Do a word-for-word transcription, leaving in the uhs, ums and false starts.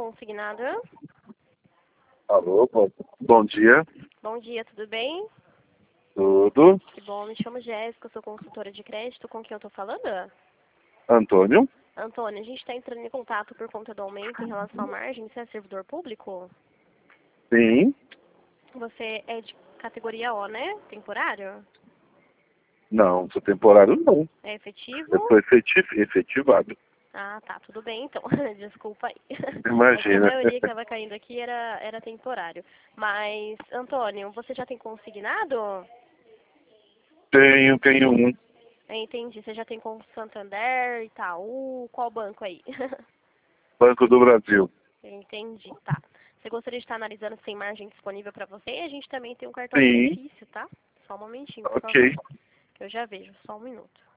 consignado? Alô, bom, bom dia. Bom dia, tudo bem? Tudo. Que bom, me chamo Jéssica, sou consultora de crédito. Com quem eu tô falando? Antônio? Antônio, a gente está entrando em contato por conta do aumento em relação à margem. Você é servidor público? Sim. Você é de categoria O, né? Temporário? Não, sou temporário não. É efetivo? Eu sou efetiv efetivado. Ah, tá, tudo bem então. Desculpa aí. Imagina. É que a maioria que estava caindo aqui era, era temporário. Mas, Antônio, você já tem consignado? Tenho, tenho um. É, entendi. Você já tem com Santander, Itaú, qual banco aí? Banco do Brasil. Entendi, tá. Você gostaria de estar analisando se tem margem disponível para você? E a gente também tem um cartão Sim. benefício, tá? Só um momentinho, por Ok. favor. Que eu já vejo, só um minuto.